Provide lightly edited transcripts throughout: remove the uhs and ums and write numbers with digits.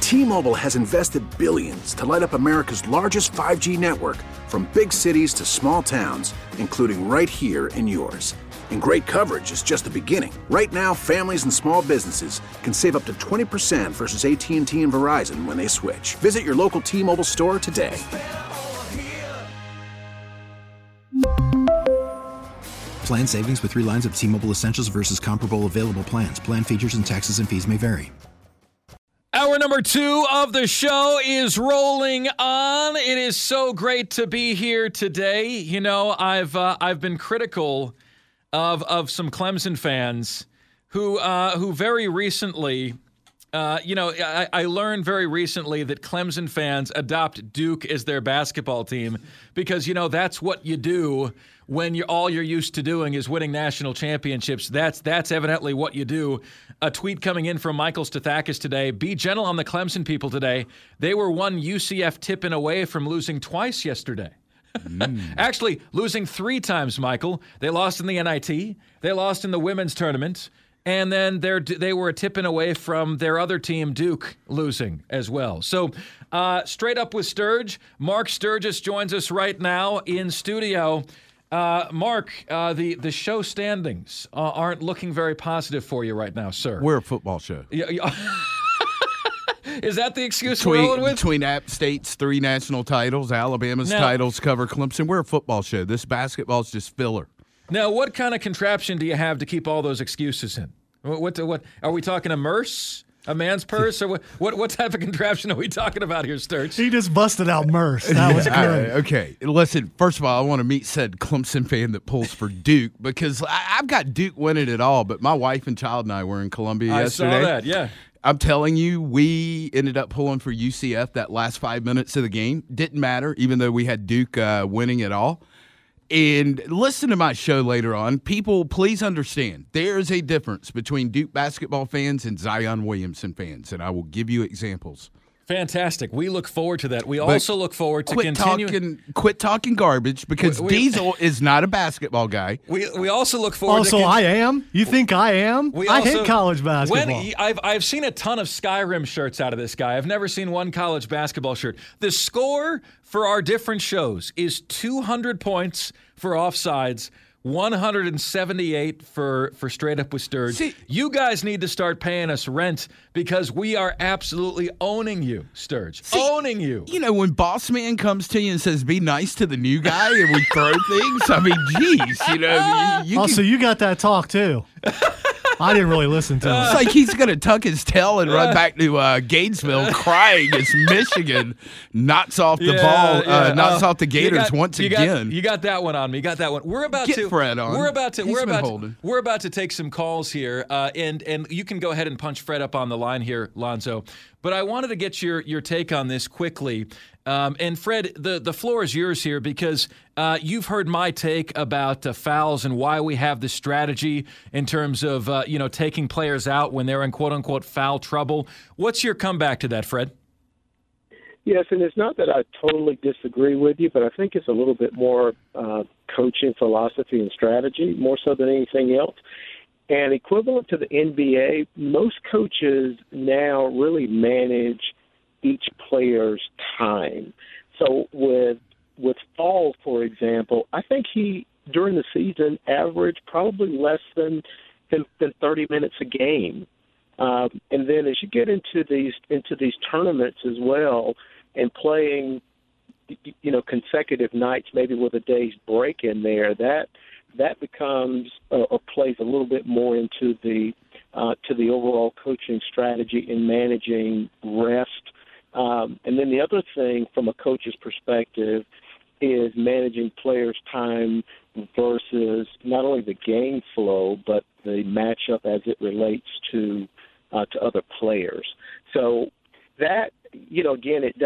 T-Mobile has invested billions to light up America's largest 5G network, from big cities to small towns, including right here in yours. And great coverage is just the beginning. Right now, families and small businesses can save up to 20% versus AT&T and Verizon when they switch. Visit your local T-Mobile store today. Plan savings with 3 lines of T-Mobile Essentials versus comparable available plans. Plan features and taxes and fees may vary. Hour number 2 of the show is rolling on. It is so great to be here today. You know, I've been critical of some Clemson fans who very recently, I learned very recently that Clemson fans adopt Duke as their basketball team because, you know, that's what you do when all you're used to doing is winning national championships. That's evidently what you do. A tweet coming in from Michael Stathakis today. Be gentle on the Clemson people today. They were one UCF tip-in away from losing twice yesterday. Actually, losing 3 times, Michael. They lost in the NIT. They lost in the women's tournament. And then they were a tip-in away from their other team, Duke, losing as well. So, straight up with Sturge. Mark Sturgis joins us right now in studio. Mark, the show standings aren't looking very positive for you right now, sir. We're a football show. Is that the excuse we're rolling with? Between App State's 3 national titles, Alabama's titles cover Clemson. We're a football show. This basketball's just filler. Now, what kind of contraption do you have to keep all those excuses in? What are we talking, a Merce? A man's purse? Or what type of contraption are we talking about here, Sturge? He just busted out Merce. That was good. Okay. Listen, first of all, I want to meet said Clemson fan that pulls for Duke because I've got Duke winning it all, but my wife and child and I were in Columbia yesterday. I saw that, yeah. I'm telling you, we ended up pulling for UCF that last 5 minutes of the game. Didn't matter, even though we had Duke winning it all. And listen to my show later on. People, please understand, there is a difference between Duke basketball fans and Zion Williamson fans, and I will give you examples. Fantastic. We look forward to that. We also look forward to continuing. Quit talking garbage because Diesel is not a basketball guy. We also look forward to. Also, I am? You think I am? I hate college basketball. I've seen a ton of Skyrim shirts out of this guy. I've never seen one college basketball shirt. The score for our different shows is 200 points for offsides, 178 for Straight Up with Sturge. See, you guys need to start paying us rent because we are absolutely owning you, Sturge. Owning you. You know, when Boss Man comes to you and says, be nice to the new guy, and we throw things, I mean, geez, you know. So you got that talk, too. I didn't really listen to him. It's like he's going to tuck his tail and run back to Gainesville crying as Michigan knocks off the ball, knocks off the Gators once again. You got that one on me. We're about Get Fred on. We're about to take some calls here, and you can go ahead and punch Fred up on the line here, Lonzo. But I wanted to get your take on this quickly. And Fred, the floor is yours here because you've heard my take about fouls and why we have this strategy in terms of taking players out when they're in quote unquote foul trouble. What's your comeback to that, Fred? Yes, and it's not that I totally disagree with you, but I think it's a little bit more coaching philosophy and strategy, more so than anything else. And equivalent to the NBA, most coaches now really manage each player's time. So with Fall, for example, I think he, during the season, averaged probably less than 30 minutes a game. And then as you get into these tournaments as well and playing, consecutive nights, maybe with a day's break in there, that becomes or plays a little bit more into the to the overall coaching strategy in managing rest. And then the other thing from a coach's perspective is managing players' time versus not only the game flow, but the matchup as it relates to other players. So that, again, it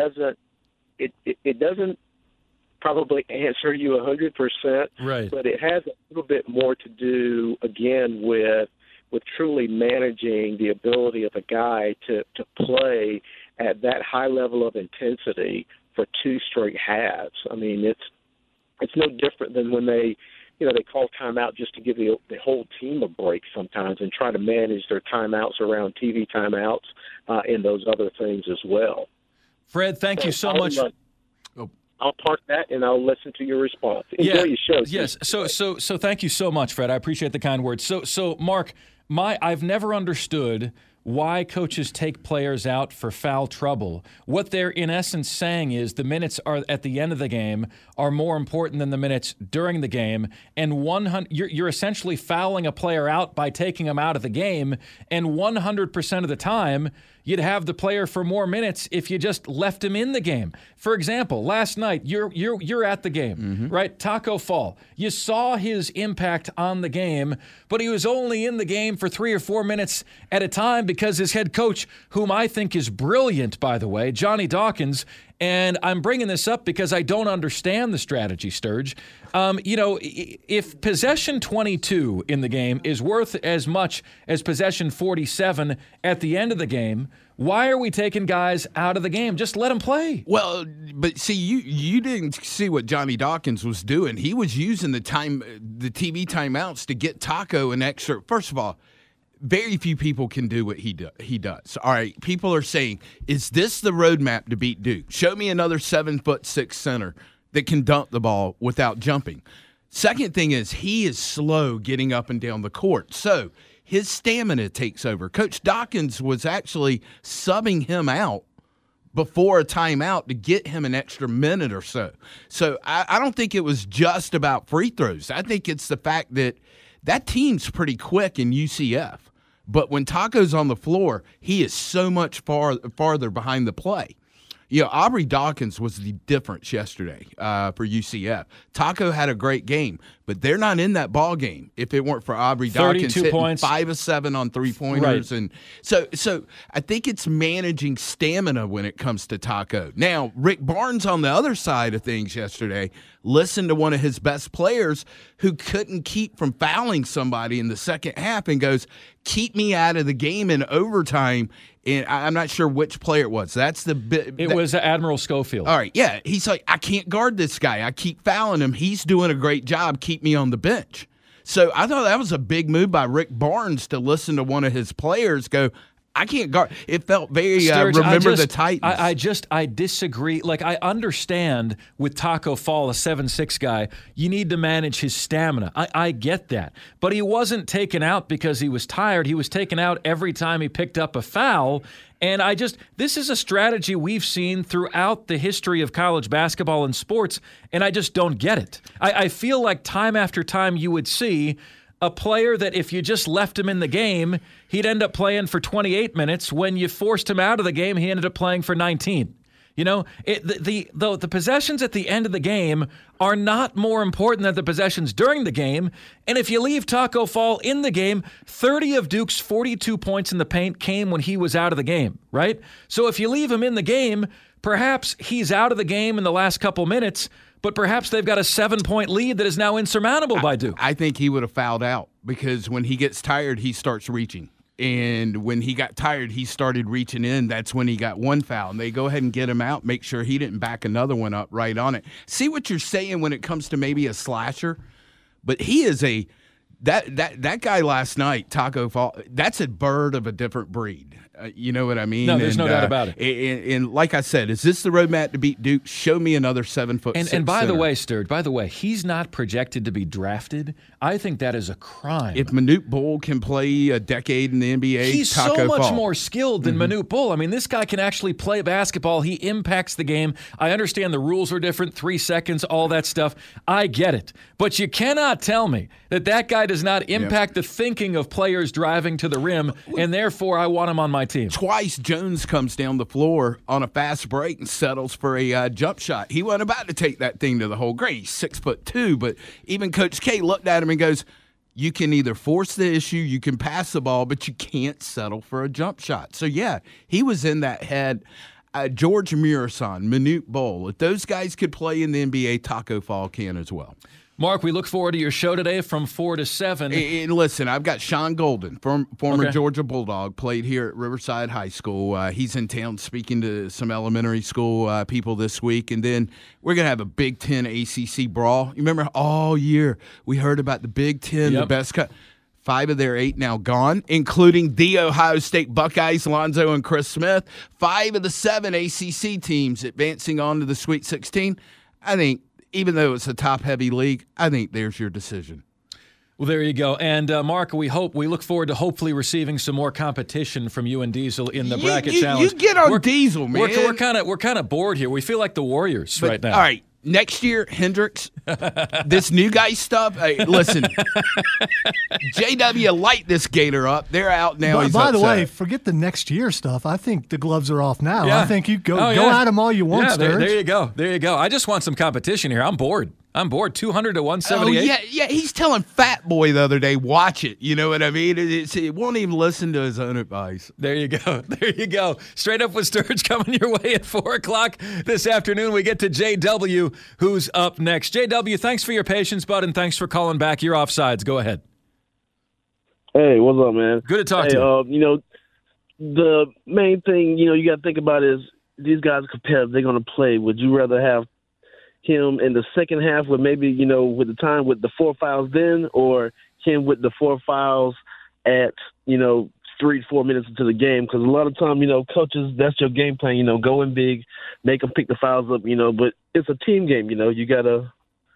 doesn't probably answer you 100%, right? But it has a little bit more to do, again, with truly managing the ability of a guy to play at that high level of intensity for 2 straight halves. I mean, it's no different than when they they call timeout just to give the whole team a break sometimes and try to manage their timeouts around TV timeouts and those other things as well. Fred, thank you so much. I'll park that and I'll listen to your response. Enjoy your show. Yes. So thank you so much, Fred. I appreciate the kind words. So Mark, I've never understood why coaches take players out for foul trouble. What they're in essence saying is the minutes are at the end of the game are more important than the minutes during the game, and you're essentially fouling a player out by taking him out of the game, and 100% of the time you'd have the player for more minutes if you just left him in the game. For example, last night, you're at the game, right? Taco Fall. You saw his impact on the game, but he was only in the game for 3 or 4 minutes at a time because his head coach, whom I think is brilliant, by the way, Johnny Dawkins, and I'm bringing this up because I don't understand the strategy, Sturge. If possession 22 in the game is worth as much as possession 47 at the end of the game, why are we taking guys out of the game? Just let them play. Well, but see, you didn't see what Johnny Dawkins was doing. He was using the TV timeouts to get Taco an extra. First of all, very few people can do what he does. All right, people are saying, is this the roadmap to beat Duke? Show me another 7'6" center that can dunk the ball without jumping. Second thing is he is slow getting up and down the court. So his stamina takes over. Coach Dawkins was actually subbing him out before a timeout to get him an extra minute or so. So I don't think it was just about free throws. I think it's the fact that team's pretty quick in UCF. But when Taco's on the floor, he is so much farther behind the play. Aubrey Dawkins was the difference yesterday for UCF. Taco had a great game, but they're not in that ball game if it weren't for Aubrey Dawkins hitting points. 5 of 7 on three-pointers. Right. And so I think it's managing stamina when it comes to Taco. Now, Rick Barnes on the other side of things yesterday listened to one of his best players who couldn't keep from fouling somebody in the second half and goes, keep me out of the game in overtime. And I'm not sure which player it was. It was Admiral Schofield. All right, yeah. He's like, I can't guard this guy. I keep fouling him. He's doing a great job. Keep me on the bench. So I thought that was a big move by Rick Barnes to listen to one of his players go, I can't guard. It felt very Sturge, the Titans. I disagree. Like, I understand with Taco Fall, a 7'6" guy, you need to manage his stamina. I get that. But he wasn't taken out because he was tired. He was taken out every time he picked up a foul. And this is a strategy we've seen throughout the history of college basketball and sports, and I just don't get it. I feel like time after time you would see a player that if you just left him in the game, he'd end up playing for 28 minutes. When you forced him out of the game, he ended up playing for 19. The possessions at the end of the game are not more important than the possessions during the game. And if you leave Taco Fall in the game, 30 of Duke's 42 points in the paint came when he was out of the game, right? So if you leave him in the game, perhaps he's out of the game in the last couple minutes, but perhaps they've got a 7-point lead that is now insurmountable by Duke. I think he would have fouled out because when he gets tired, he starts reaching. And when he got tired, he started reaching in. That's when he got one foul. And they go ahead and get him out, make sure he didn't back another one up right on it. See what you're saying when it comes to maybe a slasher? But he is that guy last night, Taco Fall, that's a bird of a different breed. You know what I mean? No, there's no doubt about it. And like I said, is this the roadmap to beat Duke? Show me another 7'6" And by center. the way, he's not projected to be drafted. I think that is a crime. If Manute Bull can play a decade in the NBA, he's Taco so much Fall. more skilled than Manute Bull. I mean, this guy can actually play basketball. He impacts the game. I understand the rules are different, 3 seconds, all that stuff. I get it. But you cannot tell me that guy does not impact the thinking of players driving to the rim, and therefore I want him on my team. Twice Jones comes down the floor on a fast break and settles for a jump shot. He wasn't about to take that thing to the hole. Great, he's 6'2", but even Coach K looked at him and goes, you can either force the issue, you can pass the ball, but you can't settle for a jump shot. So, yeah, he was in that head. George Murison, Manute Bull, if those guys could play in the NBA, Taco Fall can as well. Mark, we look forward to your show today from 4 to 7. And listen, I've got Sean Golden, former Georgia Bulldog, played here at Riverside High School. He's in town speaking to some elementary school people this week. And then we're going to have a Big Ten ACC brawl. You remember all year we heard about the Big Ten, the best cut. 5 of their 8 now gone, including the Ohio State Buckeyes, Lonzo and Chris Smith. 5 of the 7 ACC teams advancing on to the Sweet 16. I think, even though it's a top-heavy league, I think there's your decision. Well, there you go. And, Mark, we look forward to hopefully receiving some more competition from you and Diesel in the bracket challenge. You get on Diesel, man. We're kind of bored here. We feel like the Warriors right now. All right. Next year, Hendricks, this new guy stuff. Hey, listen, JW light this gator up. They're out now. By the way, forget the next year stuff. I think the gloves are off now. Yeah. I think you go at them all you want, Sturge. There you go. There you go. I just want some competition here. I'm bored. 200 to 178. Oh, yeah. He's telling Fat Boy the other day, watch it. You know what I mean? It won't even listen to his own advice. There you go. There you go. Straight Up with Sturge coming your way at 4 o'clock this afternoon. We get to JW, who's up next. JW, thanks for your patience, bud, and thanks for calling back. You're offsides. Go ahead. Hey, what's up, man? Good to talk to you. The main thing, you got to think about is these guys are competitive. They're going to play. Would you rather have him in the second half with maybe, with the time with the 4 fouls then, or him with the 4 fouls at, 3-4 minutes into the game? Because a lot of time, coaches, that's your game plan, go in big, make them pick the fouls up, but it's a team game, you got to.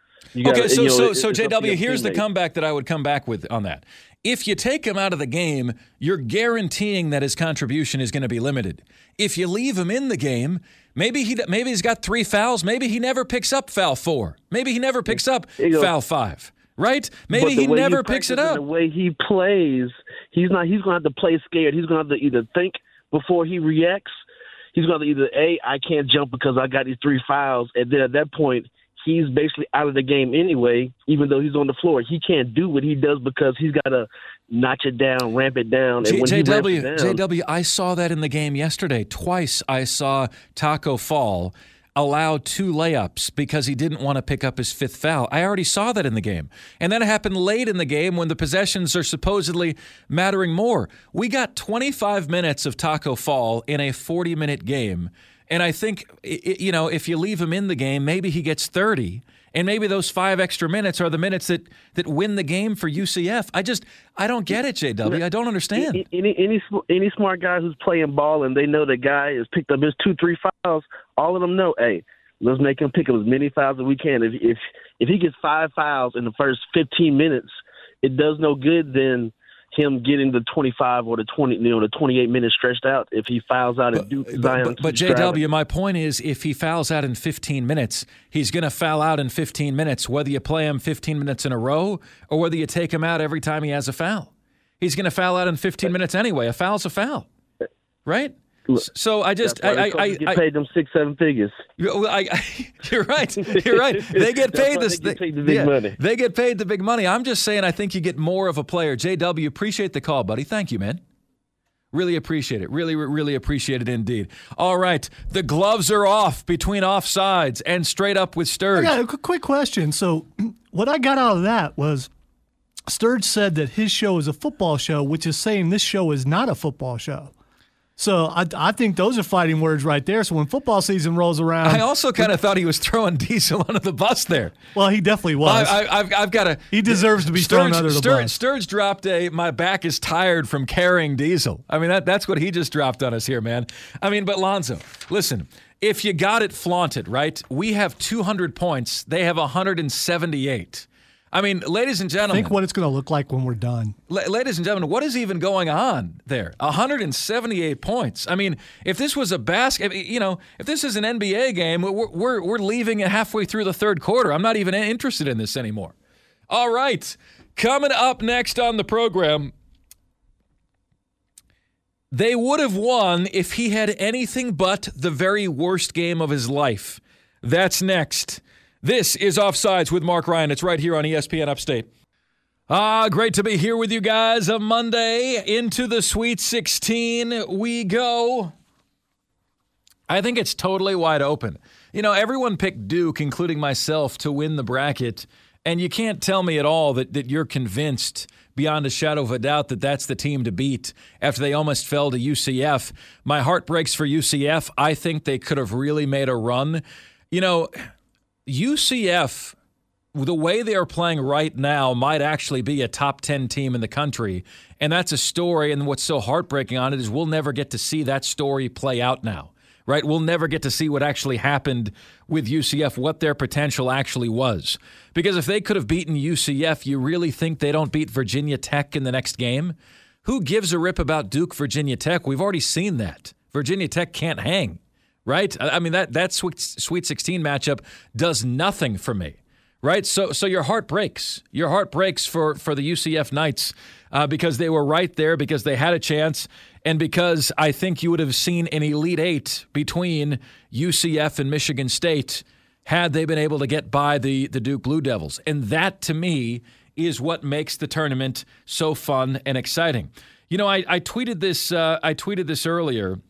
Okay, so JW, here's the comeback that I would come back with on that. If you take him out of the game, you're guaranteeing that his contribution is going to be limited. If you leave him in the game, maybe he's got 3 fouls. Maybe he never picks up foul 4. Maybe he never picks up foul 5. Right? Maybe he never picks it up. The way he plays, he's going to have to play scared. He's going to have to either think before he reacts. He's going to either I can't jump because I got these 3 fouls, and then at that point, he's basically out of the game anyway, even though he's on the floor. He can't do what he does because he's got to notch it down, ramp it down. And JW, I saw that in the game yesterday. Twice I saw Taco Fall allow 2 layups because he didn't want to pick up his 5th foul. I already saw that in the game. And that happened late in the game when the possessions are supposedly mattering more. We got 25 minutes of Taco Fall in a 40-minute game. And I think, if you leave him in the game, maybe he gets 30. And maybe those 5 extra minutes are the minutes that win the game for UCF. I don't get it, JW. I don't understand. Any smart guy who's playing ball and they know the guy has picked up his 2-3 fouls, all of them know, hey, let's make him pick up as many fouls as we can. If he gets 5 fouls in the first 15 minutes, it does no good then him getting the 25 or the 20, the 28 minutes stretched out if he fouls out and Zion. But JW, my point is, if he fouls out in 15 minutes, he's going to foul out in 15 minutes, whether you play him 15 minutes in a row or whether you take him out every time he has a foul. He's going to foul out in 15 minutes anyway. A foul's a foul, right? So I get paid them 6-7 figures. You're right. You're right. They get paid this. They get paid the big money. They get paid the big money. I'm just saying, I think you get more of a player. JW, appreciate the call, buddy. Thank you, man. Really appreciate it. Really, really appreciate it indeed. All right, the gloves are off between Offsides and Straight Up with Sturge. I got a quick question. So, what I got out of that was Sturge said that his show is a football show, which is saying this show is not a football show. So I think those are fighting words right there. So when football season rolls around, I also kind of thought he was throwing Diesel under the bus there. Well, he definitely was. I've got to. He deserves to be thrown under the bus. Sturge dropped my back is tired from carrying Diesel. I mean that's what he just dropped on us here, man. I mean, but Lonzo, listen. If you got it, flaunt it, right? We have 200 points. They have 178. I mean, ladies and gentlemen. Think what it's going to look like when we're done. Ladies and gentlemen, what is even going on there? 178 points. I mean, if this was a if this is an NBA game, we're leaving it halfway through the third quarter. I'm not even interested in this anymore. All right. Coming up next on the program, they would have won if he had anything but the very worst game of his life. That's next. This is Offsides with Mark Ryan. It's right here on ESPN Upstate. Great to be here with you guys. A Monday into the Sweet 16 we go. I think it's totally wide open. Everyone picked Duke, including myself, to win the bracket. And you can't tell me at all that you're convinced beyond a shadow of a doubt that that's the team to beat after they almost fell to UCF. My heart breaks for UCF. I think they could have really made a run. You know, UCF, the way they are playing right now, might actually be a top 10 team in the country. And that's a story. And what's so heartbreaking on it is we'll never get to see that story play out now. Right? We'll never get to see what actually happened with UCF, what their potential actually was. Because if they could have beaten UCF, you really think they don't beat Virginia Tech in the next game? Who gives a rip about Duke, Virginia Tech? We've already seen that. Virginia Tech can't hang, right? I mean, that Sweet 16 matchup does nothing for me, right? So your heart breaks. Your heart breaks for the UCF Knights because they were right there, because they had a chance, and because I think you would have seen an Elite Eight between UCF and Michigan State had they been able to get by the Duke Blue Devils. And that, to me, is what makes the tournament so fun and exciting. You know, I tweeted this. I tweeted this earlier.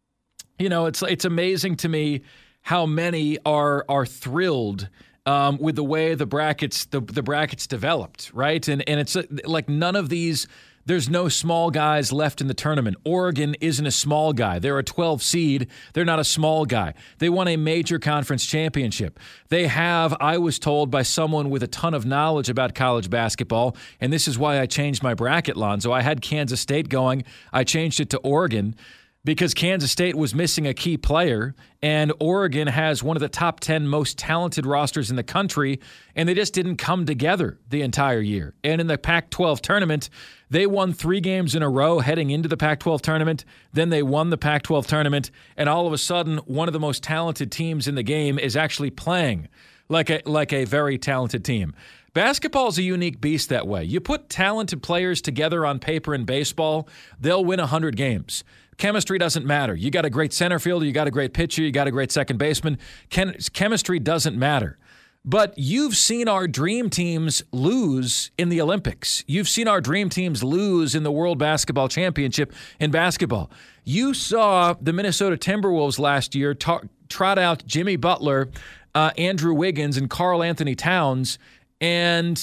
You know, it's amazing to me how many are thrilled with the way the brackets developed, right? And it's like none of these. There's no small guys left in the tournament. Oregon isn't a small guy. They're a 12 seed. They're not a small guy. They won a major conference championship. They have, I was told by someone with a ton of knowledge about college basketball, and this is why I changed my bracket, Lonzo. I had Kansas State going. I changed it to Oregon because Kansas State was missing a key player, and Oregon has one of the top 10 most talented rosters in the country, and they just didn't come together the entire year. And in the Pac-12 tournament, they won 3 games in a row heading into the Pac-12 tournament. Then they won the Pac-12 tournament, and all of a sudden, one of the most talented teams in the game is actually playing like a very talented team. Basketball is a unique beast that way. You put talented players together on paper in baseball, they'll win 100 games. Chemistry doesn't matter. You got a great center fielder, you got a great pitcher, you got a great second baseman. Chemistry doesn't matter. But you've seen our dream teams lose in the Olympics. You've seen our dream teams lose in the World Basketball Championship in basketball. You saw the Minnesota Timberwolves last year trot out Jimmy Butler, Andrew Wiggins, and Karl Anthony Towns and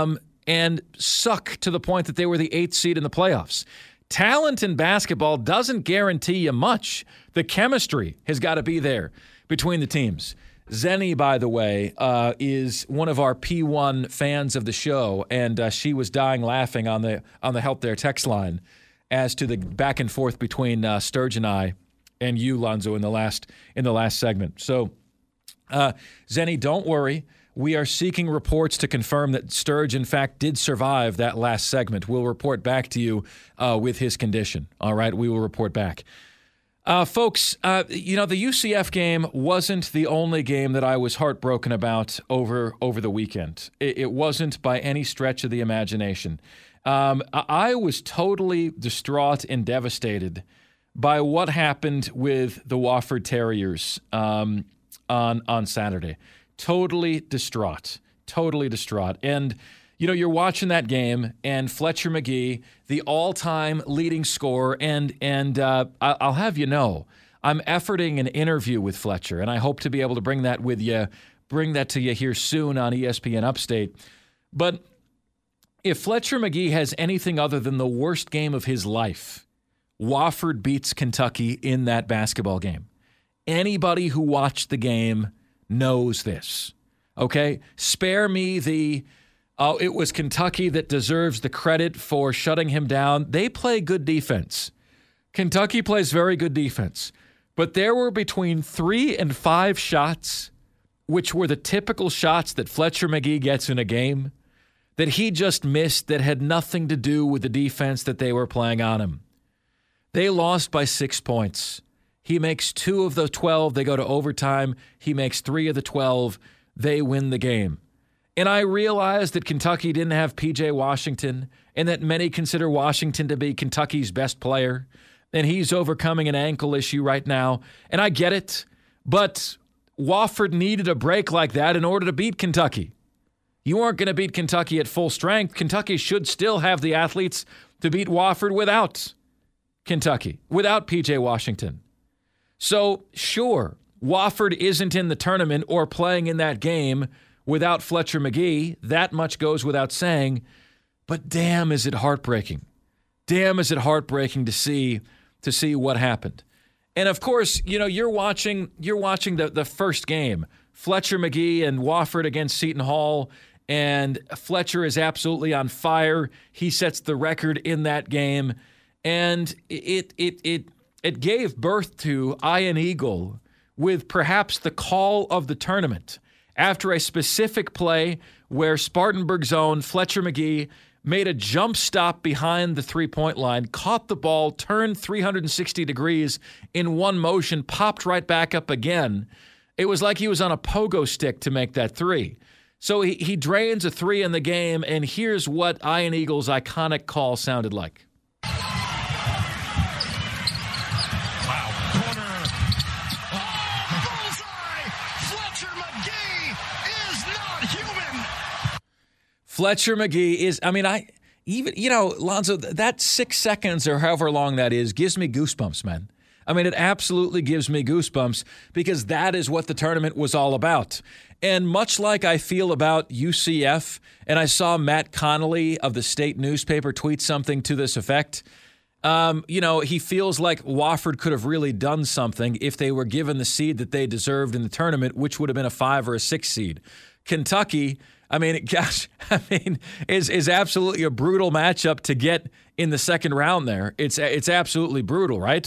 suck to the point that they were the 8th seed in the playoffs. Talent in basketball doesn't guarantee you much. The chemistry has got to be there between the teams. Zenny, by the way, is one of our P1 fans of the show, and she was dying laughing on the Help There text line as to the back and forth between Sturge and I and you, Lonzo, in the last segment. So, Zenny, don't worry. We are seeking reports to confirm that Sturge, in fact, did survive that last segment. We'll report back to you with his condition. All right, we will report back. Folks, you know, the UCF game wasn't the only game that I was heartbroken about over the weekend. It wasn't by any stretch of the imagination. I was totally distraught and devastated by what happened with the Wofford Terriers on Saturday. Totally distraught. And, you know, you're watching that game, and Fletcher Magee, the all-time leading scorer, and I'll have you know, I'm efforting an interview with Fletcher, and I hope to be able to bring that to you here soon on ESPN Upstate. But if Fletcher Magee has anything other than the worst game of his life, Wofford beats Kentucky in that basketball game. Anybody who watched the game knows this, okay? Spare me it was Kentucky that deserves the credit for shutting him down. They play good defense. Kentucky plays very good defense. But there were between 3 and 5 shots, which were the typical shots that Fletcher Magee gets in a game, that he just missed that had nothing to do with the defense that they were playing on him. They lost by 6 points. He makes 2 of the 12. They go to overtime. He makes 3 of the 12. They win the game. And I realize that Kentucky didn't have P.J. Washington and that many consider Washington to be Kentucky's best player. And he's overcoming an ankle issue right now. And I get it. But Wofford needed a break like that in order to beat Kentucky. You aren't going to beat Kentucky at full strength. Kentucky should still have the athletes to beat Wofford without Kentucky, without P.J. Washington. So, sure, Wofford isn't in the tournament or playing in that game without Fletcher Magee. That much goes without saying. But damn, is it heartbreaking. Damn, is it heartbreaking to see what happened. And of course, you're watching the first game, Fletcher Magee and Wofford against Seton Hall, and Fletcher is absolutely on fire. He sets the record in that game, and it gave birth to Ian Eagle with perhaps the call of the tournament after a specific play where Spartanburg's own Fletcher Magee made a jump stop behind the three-point line, caught the ball, turned 360 degrees in one motion, popped right back up again. It was like he was on a pogo stick to make that three. So he drains a three in the game, and here's what Ian Eagle's iconic call sounded like. Wow, corner. Oh, bullseye! Fletcher Magee is not human. Fletcher Magee is, Lonzo, that 6 seconds or however long that is gives me goosebumps, man. I mean, it absolutely gives me goosebumps because that is what the tournament was all about. And much like I feel about UCF, and I saw Matt Connolly of the state newspaper tweet something to this effect, he feels like Wofford could have really done something if they were given the seed that they deserved in the tournament, which would have been a 5 or a 6 seed. Kentucky, is absolutely a brutal matchup to get in the second round there. It's absolutely brutal, right?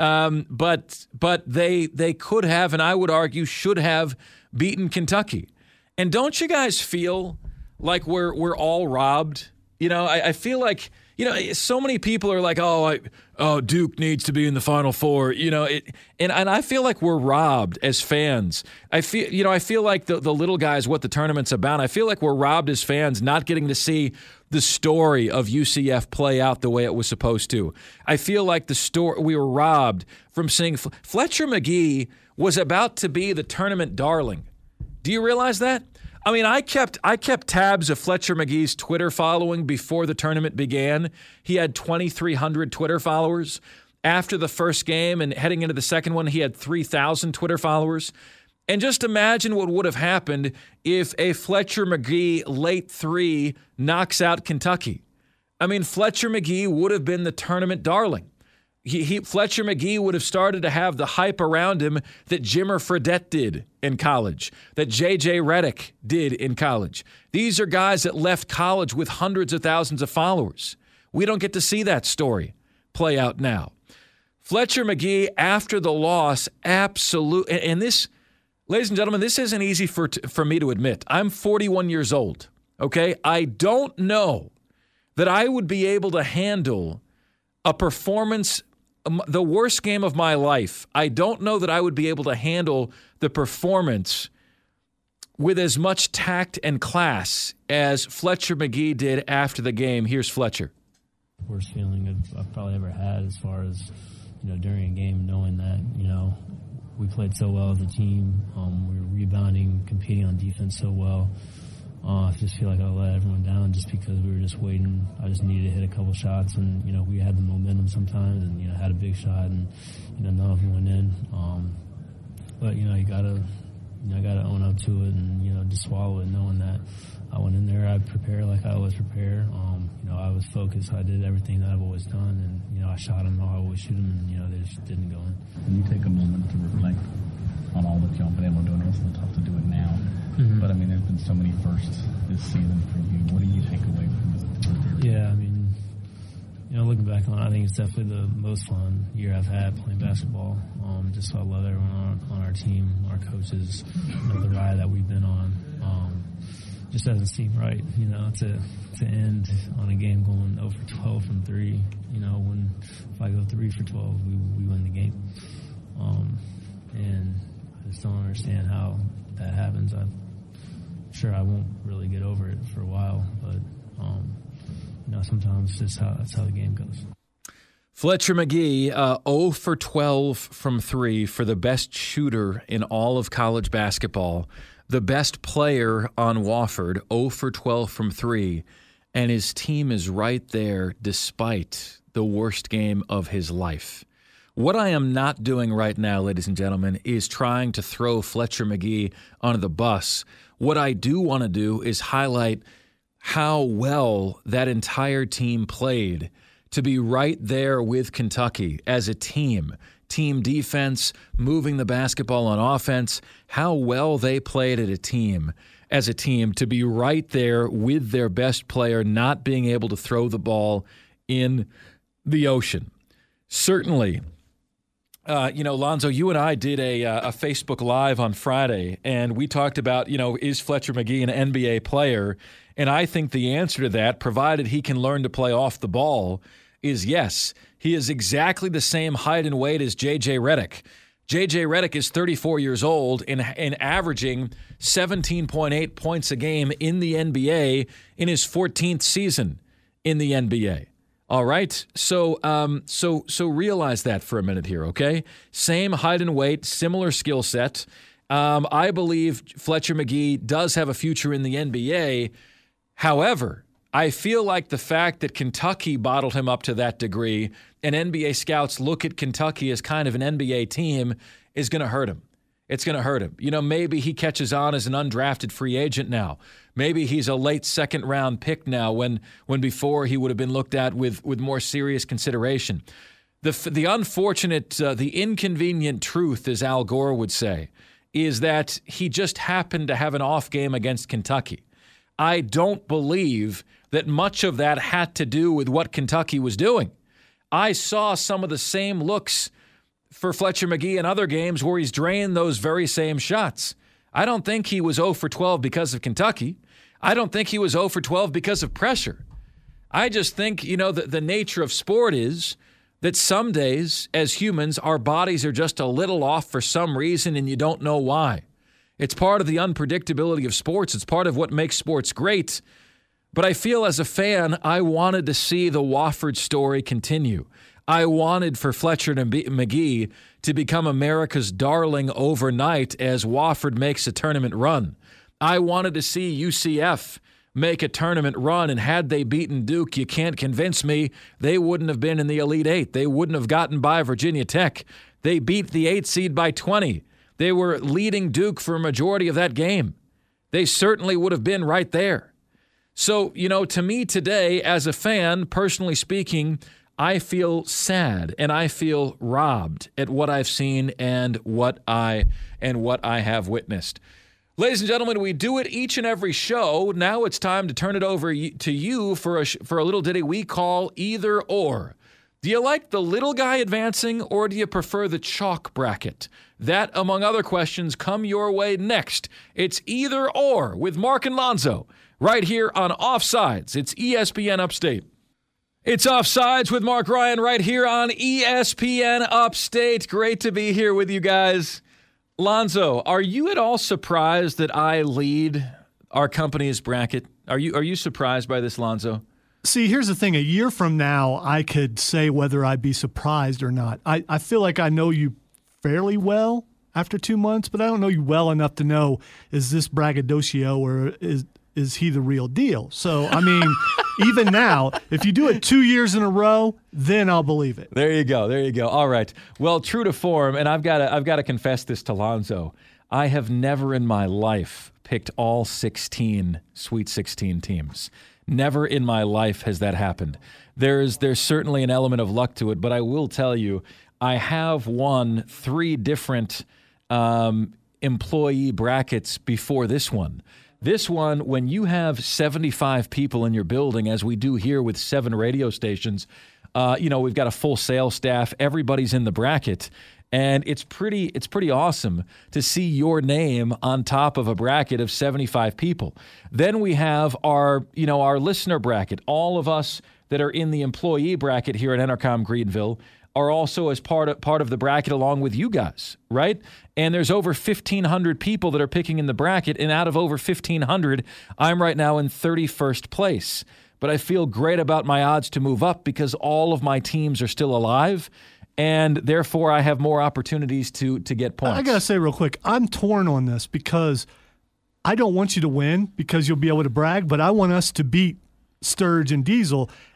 But they could have, and I would argue should have, beaten Kentucky. And don't you guys feel like we're all robbed? I feel like, so many people are like, Duke needs to be in the Final Four, and I feel like we're robbed as fans. I feel like the little guys, what the tournament's about. I feel like we're robbed as fans not getting to see the story of UCF play out the way it was supposed to. I feel like we were robbed from seeing Fletcher Magee was about to be the tournament darling. Do you realize that? I mean, I kept tabs of Fletcher Magee's Twitter following before the tournament began. He had 2,300 Twitter followers. After the first game and heading into the second one, he had 3,000 Twitter followers. And just imagine what would have happened if a Fletcher Magee late three knocks out Kentucky. I mean, Fletcher Magee would have been the tournament darling. Fletcher Magee would have started to have the hype around him that Jimmer Fredette did in college, that J.J. Redick did in college. These are guys that left college with hundreds of thousands of followers. We don't get to see that story play out now. Fletcher Magee, after the loss, absolutely, and this, ladies and gentlemen, this isn't easy for me to admit. I'm 41 years old, okay? I don't know that I would be able to handle a performance, the worst game of my life. I don't know that I would be able to handle the performance with as much tact and class as Fletcher Magee did after the game. Here's Fletcher. Worst feeling I've probably ever had as far as, during a game, knowing that, we played so well as a team. We were rebounding, competing on defense so well. I just feel like I let everyone down just because we were just waiting. I just needed to hit a couple shots, and we had the momentum sometimes, and had a big shot, and none of them went in. But you gotta own up to it, and just swallow it, knowing that I went in there. I prepared like I always prepare. I was focused. I did everything that I've always done, and I shot them how I always shoot them, and they just didn't go in. Can you take a moment to reflect on all that y'all been able to do? I know it's a little tough to do it now. Mm-hmm. But, there's been so many firsts this season for you. What do you take away from this? Yeah, looking back on it, I think it's definitely the most fun year I've had playing basketball. Just I love everyone on our team, our coaches, the ride that we've been on. Just doesn't seem right, to end on a game going 0 for 12 from 3. When if I go 3 for 12, we win the game. And I just don't understand how that happens. I'm sure I won't really get over it for a while, but sometimes that's how the game goes. Fletcher Magee, 0 for 12 from 3 for the best shooter in all of college basketball, the best player on Wofford, 0 for 12 from 3, and his team is right there despite the worst game of his life. What I am not doing right now, ladies and gentlemen, is trying to throw Fletcher Magee under the bus. What I do want to do is highlight how well that entire team played to be right there with Kentucky as a team. Team defense, moving the basketball on offense, how well they played as a team to be right there with their best player not being able to throw the ball in the ocean. Certainly, Lonzo, you and I did a Facebook Live on Friday, and we talked about, is Fletcher Magee an NBA player? And I think the answer to that, provided he can learn to play off the ball, is yes. He is exactly the same height and weight as J.J. Redick. J.J. Redick is 34 years old and averaging 17.8 points a game in the NBA in his 14th season in the NBA. All right? So realize that for a minute here, okay? Same height and weight, similar skill set. I believe Fletcher Magee does have a future in the NBA. However, I feel like the fact that Kentucky bottled him up to that degree and NBA scouts look at Kentucky as kind of an NBA team is going to hurt him. It's going to hurt him. Maybe he catches on as an undrafted free agent now. Maybe he's a late second-round pick now when before he would have been looked at with more serious consideration. The unfortunate, the inconvenient truth, as Al Gore would say, is that he just happened to have an off game against Kentucky. I don't believe that much of that had to do with what Kentucky was doing. I saw some of the same looks for Fletcher Magee in other games where he's drained those very same shots. I don't think he was 0 for 12 because of Kentucky. I don't think he was 0 for 12 because of pressure. I just think, the nature of sport is that some days, as humans, our bodies are just a little off for some reason and you don't know why. It's part of the unpredictability of sports. It's part of what makes sports great. But I feel as a fan, I wanted to see the Wofford story continue. I wanted for Fletcher Magee to become America's darling overnight as Wofford makes a tournament run. I wanted to see UCF make a tournament run, and had they beaten Duke, you can't convince me they wouldn't have been in the Elite Eight. They wouldn't have gotten by Virginia Tech. They beat the 8th seed by 20. They were leading Duke for a majority of that game. They certainly would have been right there. So, to me today, as a fan, personally speaking, I feel sad and I feel robbed at what I've seen and what I have witnessed. Ladies and gentlemen, we do it each and every show. Now it's time to turn it over to you for a little ditty we call Either Or. Do you like the little guy advancing, or do you prefer the chalk bracket? That, among other questions, come your way next. It's Either Or with Mark and Lonzo, right here on Offsides. It's ESPN Upstate. It's Offsides with Mark Ryan right here on ESPN Upstate. Great to be here with you guys. Lonzo, are you at all surprised that I lead our company's bracket? Are you surprised by this, Lonzo? See, here's the thing. A year from now, I could say whether I'd be surprised or not. I feel like I know you fairly well after 2 months, but I don't know you well enough to know, is this braggadocio or is he the real deal? So, I mean, even now, if you do it 2 years in a row, then I'll believe it. There you go. All right. Well, true to form, and I've got to confess this to Lonzo. I have never in my life picked all 16 Sweet 16 teams. Never in my life has that happened. There's certainly an element of luck to it, but I will tell you, I have won 3 different employee brackets before this one. This one, when you have 75 people in your building, as we do here with 7 radio stations, we've got a full sales staff. Everybody's in the bracket. And it's pretty awesome to see your name on top of a bracket of 75 people. Then we have our listener bracket. All of us that are in the employee bracket here at Entercom Greenville are also as part of the bracket along with you guys, right? And there's over 1,500 people that are picking in the bracket, and out of over 1,500, I'm right now in 31st place. But I feel great about my odds to move up because all of my teams are still alive, and therefore I have more opportunities to get points. I got to say real quick, I'm torn on this because I don't want you to win because you'll be able to brag, but I want us to beat Sturge and Diesel.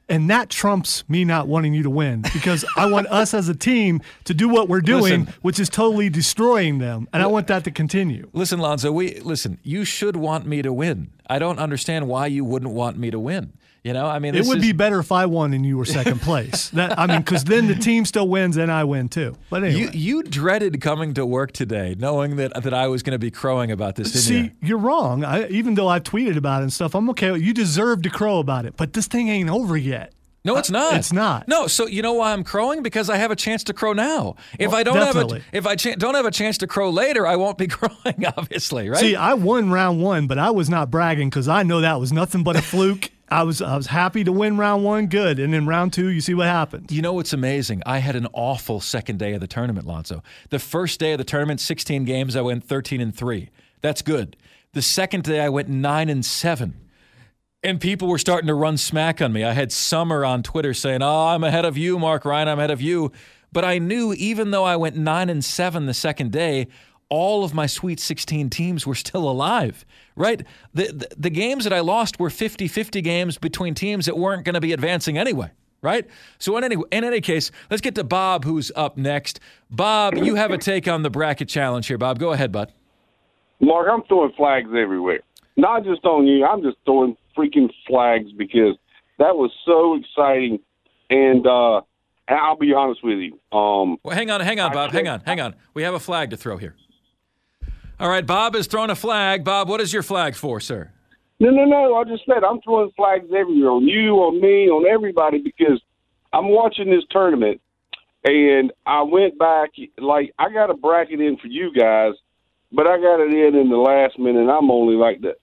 And that trumps me not wanting you to win because I want us as a team to do what we're doing, which is totally destroying them. And I want that to continue. Listen, Lonzo, you should want me to win. I don't understand why you wouldn't want me to win. I mean, it would be better if I won and you were second place. Because then the team still wins and I win too. But anyway, you dreaded coming to work today, knowing that I was going to be crowing about this. Didn't you? You're wrong. Even though I've tweeted about it and stuff, I'm okay. You deserve to crow about it, but this thing ain't over yet. No, it's not. It's not. No, so you know why I'm crowing? Because I have a chance to crow now. If I don't have a chance to crow later, I won't be crowing. Obviously, right? See, I won round one, but I was not bragging because I know that was nothing but a fluke. I was happy to win round one, good. And then round two, you see what happened. You know what's amazing? I had an awful second day of the tournament, Lonzo. The first day of the tournament, 16 games, I went 13-3. That's good. The second day, I went 9-7. And people were starting to run smack on me. I had Summer on Twitter saying, "Oh, I'm ahead of you, Mark Ryan, I'm ahead of you." But I knew even though I went 9-7 the second day, all of my Sweet 16 teams were still alive, right? The games that I lost were 50-50 games between teams that weren't going to be advancing anyway, right? So in any case, let's get to Bob, who's up next. Bob, you have a take on the bracket challenge here. Bob, go ahead, bud. Mark, I'm throwing flags everywhere. Not just on you. I'm just throwing freaking flags because that was so exciting. And I'll be honest with you. Well, hang on, Bob. Hang on. We have a flag to throw here. All right, Bob has thrown a flag. Bob, what is your flag for, sir? No. I just said I'm throwing flags everywhere, on you, on me, on everybody, because I'm watching this tournament, and I went back, I got a bracket in for you guys, but I got it in the last minute, and I'm only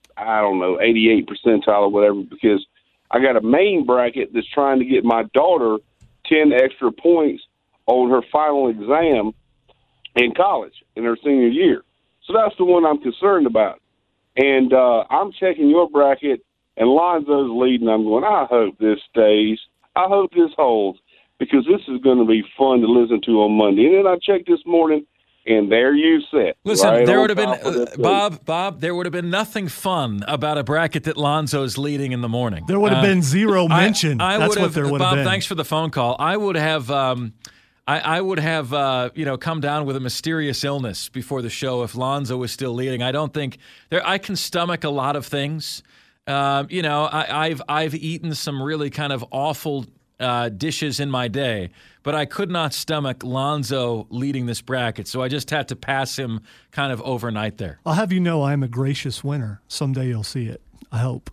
88 percentile or whatever, because I got a main bracket that's trying to get my daughter 10 extra points on her final exam in college in her senior year. So that's the one I'm concerned about. And I'm checking your bracket, and Lonzo's leading. I'm going, I hope this stays. I hope this holds, because this is going to be fun to listen to on Monday. And then I checked this morning, and there you sit. Listen, right, there would have been Bob. There would have been nothing fun about a bracket that Lonzo's leading in the morning. There would have been zero mention. That's what there would have been. Bob, thanks for the phone call. I would have. I would have come down with a mysterious illness before the show if Lonzo was still leading. I don't think I can stomach a lot of things. I've eaten some really kind of awful dishes in my day, but I could not stomach Lonzo leading this bracket, so I just had to pass him kind of overnight there. I'll have you know I am a gracious winner. Someday you'll see it. I hope.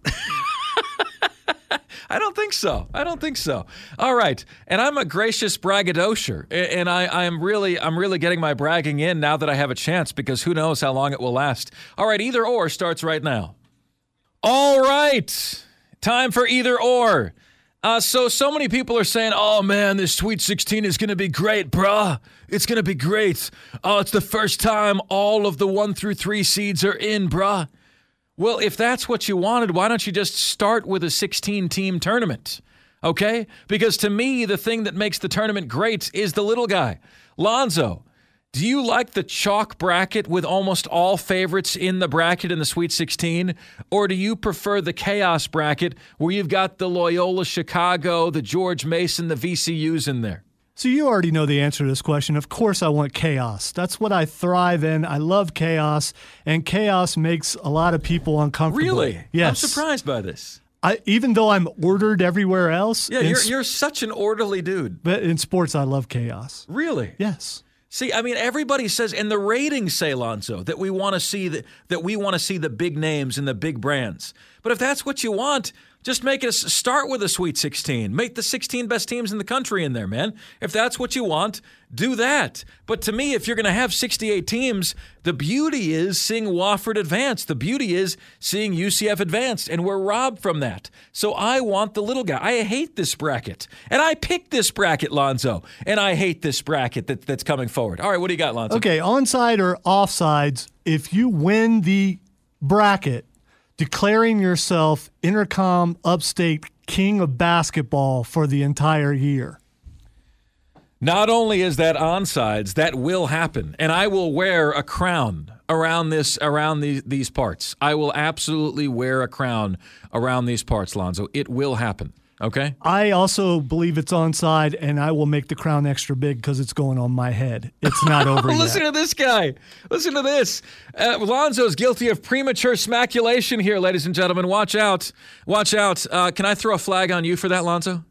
I don't think so. All right, and I'm a gracious braggadocious, and I'm really getting my bragging in now that I have a chance, because who knows how long it will last. All right, either or starts right now. All right, time for either or. So many people are saying, "Oh man, this Sweet 16 is going to be great, bruh. It's going to be great. Oh, it's the first time all of the 1 through 3 seeds are in, bruh." Well, if that's what you wanted, why don't you just start with a 16-team tournament, okay? Because to me, the thing that makes the tournament great is the little guy. Lonzo, do you like the chalk bracket with almost all favorites in the bracket in the Sweet 16? Or do you prefer the chaos bracket where you've got the Loyola Chicago, the George Mason, the VCUs in there? So you already know the answer to this question. Of course I want chaos. That's what I thrive in. I love chaos, and chaos makes a lot of people uncomfortable. Really? Yes. I'm surprised by this. Even though I'm ordered everywhere else. Yeah, you're such an orderly dude. But in sports, I love chaos. Really? Yes. See, I mean, everybody says, and the ratings say, Lonzo, that we want to see the big names and the big brands. But if that's what you want, just start with a Sweet 16. Make the 16 best teams in the country in there, man. If that's what you want, do that. But to me, if you're going to have 68 teams, the beauty is seeing Wofford advance. The beauty is seeing UCF advance, and we're robbed from that. So I want the little guy. I hate this bracket. And I picked this bracket, Lonzo, and I hate this bracket that's coming forward. All right, what do you got, Lonzo? Okay, onside or offsides, if you win the bracket, declaring yourself Intercom Upstate King of Basketball for the entire year. Not only is that onsides, that will happen, and I will wear a crown around these parts. I will absolutely wear a crown around these parts, Lonzo. It will happen. Okay. I also believe it's onside, and I will make the crown extra big because it's going on my head. It's not over yet. Listen to this guy. Listen to this. Lonzo's guilty of premature smaculation here, ladies and gentlemen. Watch out. Watch out. Can I throw a flag on you for that, Lonzo?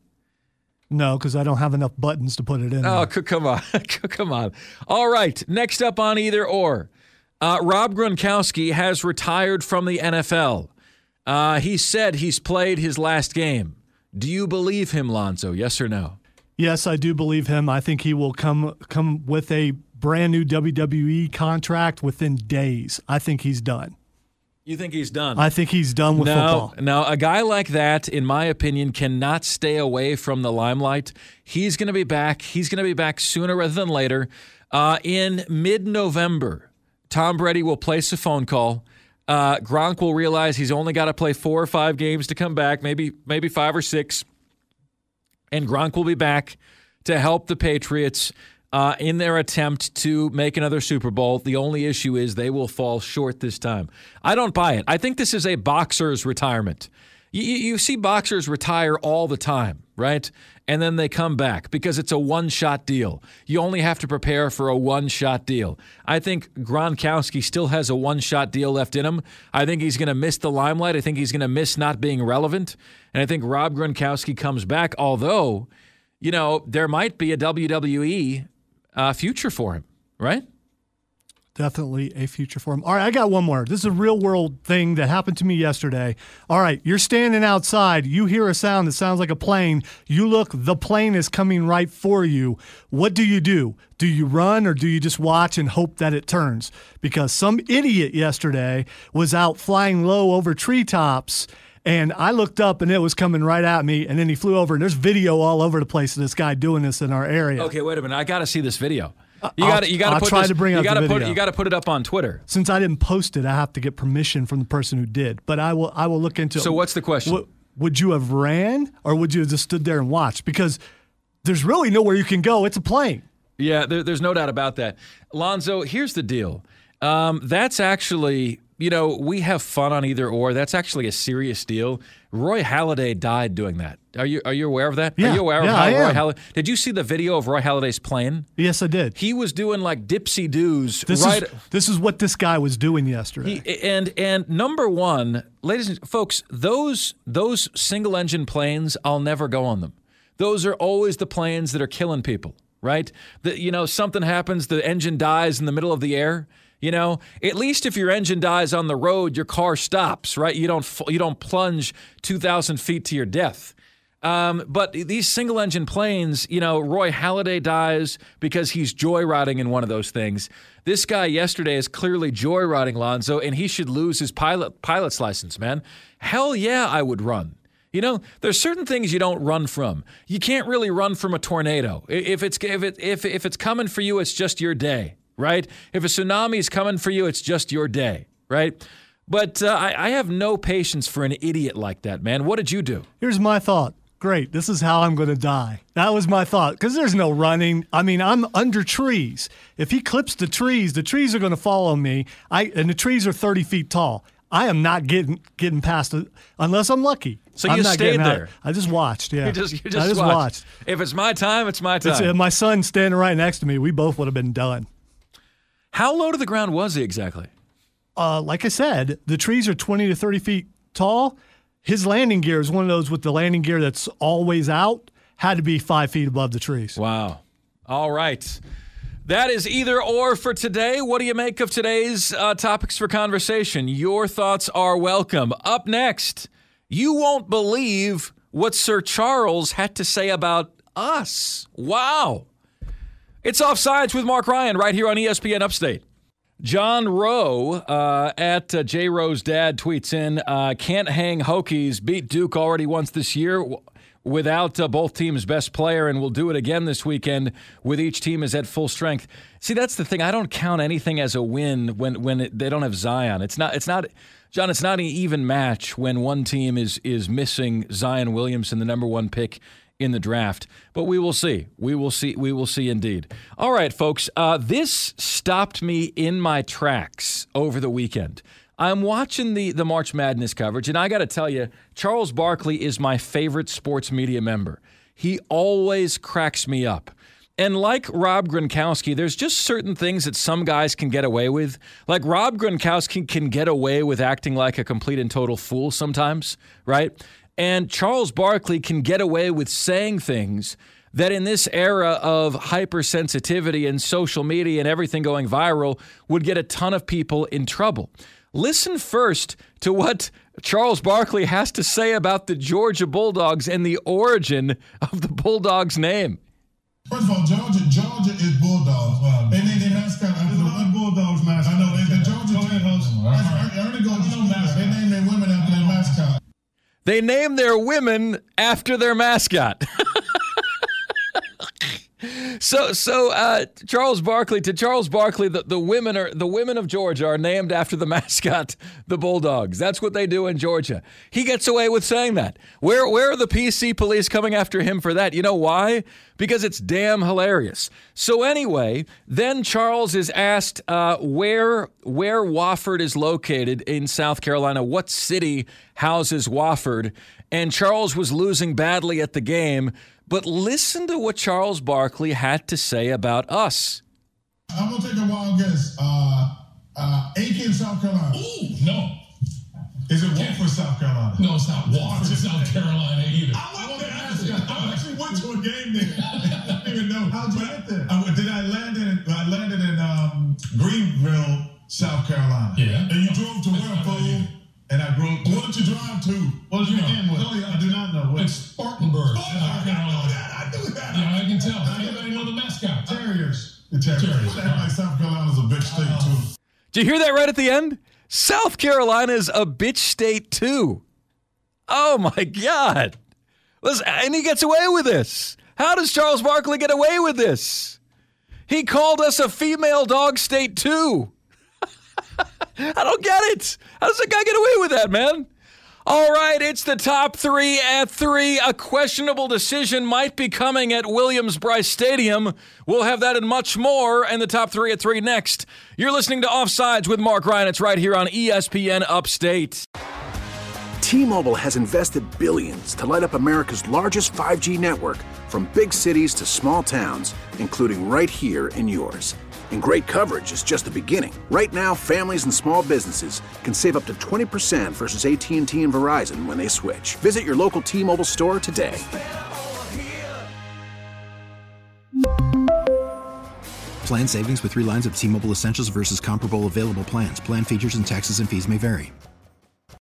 No, because I don't have enough buttons to put it in. Oh, come on. Come on. All right. Next up on Either Or. Rob Gronkowski has retired from the NFL. He said he's played his last game. Do you believe him, Lonzo? Yes or no? Yes, I do believe him. I think he will come with a brand new WWE contract within days. I think he's done. You think he's done? I think he's done with football. No, a guy like that, in my opinion, cannot stay away from the limelight. He's going to be back. He's going to be back sooner rather than later. In mid-November, Tom Brady will place a phone call. Gronk will realize he's only got to play 4 or 5 games to come back, maybe 5 or 6. And Gronk will be back to help the Patriots in their attempt to make another Super Bowl. The only issue is they will fall short this time. I don't buy it. I think this is a boxer's retirement. You see boxers retire all the time, right? And then they come back because it's a one-shot deal. You only have to prepare for a one-shot deal. I think Gronkowski still has a one-shot deal left in him. I think he's going to miss the limelight. I think he's going to miss not being relevant. And I think Rob Gronkowski comes back, although, there might be a WWE future for him, right? Definitely a future for him. All right, I got one more. This is a real-world thing that happened to me yesterday. All right, you're standing outside. You hear a sound that sounds like a plane. You look, the plane is coming right for you. What do? Do you run or do you just watch and hope that it turns? Because some idiot yesterday was out flying low over treetops, and I looked up and it was coming right at me, and then he flew over, and there's video all over the place of this guy doing this in our area. Okay, wait a minute. I got to see this video. You I'll try to bring up the video. You got to put it up on Twitter. Since I didn't post it, I have to get permission from the person who did. But I will look into it. So what's the question? Would you have ran, or would you have just stood there and watched? Because there's really nowhere you can go. It's a plane. Yeah, there's no doubt about that. Lonzo, here's the deal. That's actually, we have fun on Either Or. That's actually a serious deal. Roy Halladay died doing that. Are you aware of that? Yeah. Are you aware of how I Roy am. Halladay? Did you see the video of Roy Halladay's plane? Yes, I did. He was doing like dipsy doos. This is what this guy was doing yesterday. And number one, ladies and folks, those single engine planes, I'll never go on them. Those are always the planes that are killing people, right? Something happens, the engine dies in the middle of the air. At least if your engine dies on the road, your car stops, right? You don't plunge 2,000 feet to your death. But these single engine planes, Roy Halladay dies because he's joyriding in one of those things. This guy yesterday is clearly joyriding, Lonzo, and he should lose his pilot's license, man. Hell yeah, I would run. There's certain things you don't run from. You can't really run from a tornado. If it's coming for you, it's just your day. Right? If a tsunami is coming for you, it's just your day, right? But I have no patience for an idiot like that, man. What did you do? Here's my thought. Great, this is how I'm going to die. That was my thought, because there's no running. I mean, I'm under trees. If he clips the trees are going to follow me, and the trees are 30 feet tall. I am not getting past it unless I'm lucky. So you stayed there? I just watched, yeah. You just I just watched. If it's my time, it's my time. My son's standing right next to me. We both would have been done. How low to the ground was he exactly? Like I said, the trees are 20 to 30 feet tall. His landing gear is one of those with the landing gear that's always out. Had to be 5 feet above the trees. Wow. All right. That is Either Or for today. What do you make of today's topics for conversation? Your thoughts are welcome. Up next, you won't believe what Sir Charles had to say about us. Wow. It's Offsides with Mark Ryan right here on ESPN Upstate. John Rowe at J. Rowe's dad tweets in, can't hang Hokies, beat Duke already once this year without both teams' best player, and we'll do it again this weekend with each team is at full strength. See, that's the thing. I don't count anything as a win when they don't have Zion. It's not, John, it's not an even match when one team is missing Zion Williamson, the number one pick in the draft, but we will see. We will see indeed. All right, folks, this stopped me in my tracks over the weekend. I'm watching the March Madness coverage, and I got to tell you, Charles Barkley is my favorite sports media member. He always cracks me up. And like Rob Gronkowski, there's just certain things that some guys can get away with. Like Rob Gronkowski can get away with acting like a complete and total fool sometimes, right? And Charles Barkley can get away with saying things that in this era of hypersensitivity and social media and everything going viral would get a ton of people in trouble. Listen first to what Charles Barkley has to say about the Georgia Bulldogs and the origin of the Bulldogs name. First of all, Georgia is Bulldogs. They named their mascot after the Bulldogs mascot. I know, the Georgia host. They named their women after their mascot. They named their women after their mascot. So Charles Barkley, the women of Georgia are named after the mascot, the Bulldogs. That's what they do in Georgia. He gets away with saying that. Where are the PC police coming after him for that? You know why? Because it's damn hilarious. So anyway, then Charles is asked where Wofford is located in South Carolina. What city houses Wofford? And Charles was losing badly at the game. But listen to what Charles Barkley had to say about us. I'm going to take a wild guess. Aiken, South Carolina. Ooh, no. Is it Wofford, South Carolina? No, it's not Wofford, South Carolina either. I actually went to a game there. I didn't even know. How'd you get there? I landed in Greenville, South Carolina. Yeah. And you drove to where, fool? And I grew up. What did you drive to? What did you begin with? I do not know. It's Spartanburg. I knew that. Yeah, I can tell. Anybody know the mascot? Terriers. The Terriers. Like South Carolina's a big state, too. Did you hear that right at the end? South Carolina's a bitch state, too. Oh, my God. Listen, and he gets away with this. How does Charles Barkley get away with this? He called us a female dog state, too. I don't get it. How does that guy get away with that, man? All right, it's the top 3 at 3. A questionable decision might be coming at Williams-Brice Stadium. We'll have that and much more in the top 3 at 3 next. You're listening to Offsides with Mark Ryan. It's right here on ESPN Upstate. T-Mobile has invested billions to light up America's largest 5G network, from big cities to small towns, including right here in yours. And great coverage is just the beginning. Right now, families and small businesses can save up to 20% versus AT&T and Verizon when they switch. Visit your local T-Mobile store today. Plan savings with 3 lines of T-Mobile Essentials versus comparable available plans. Plan features and taxes and fees may vary.